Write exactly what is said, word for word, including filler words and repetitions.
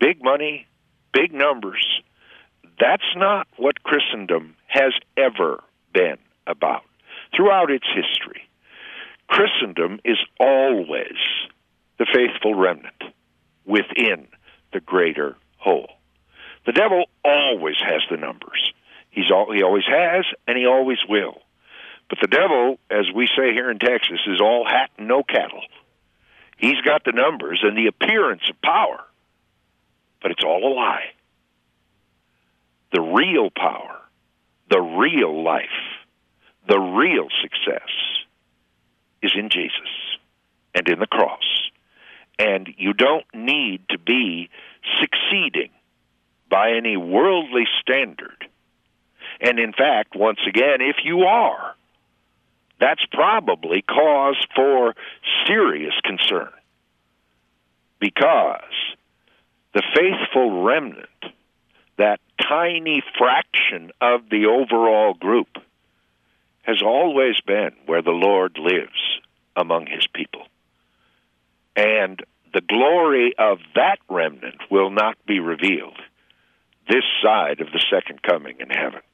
big money, big numbers. That's not what Christendom has ever been about throughout its history. Christendom is always the faithful remnant within the greater whole. The devil always has the numbers. He's all, he always has, and he always will. But the devil, as we say here in Texas, is all hat and no cattle. He's got the numbers and the appearance of power, but it's all a lie. The real power, the real life, the real success is in Jesus and in the cross. And you don't need to be succeeding by any worldly standard. And in fact, once again, if you are, that's probably cause for serious concern, because the faithful remnant, that tiny fraction of the overall group, has always been where the Lord lives among his people. And the glory of that remnant will not be revealed this side of the second coming in heaven.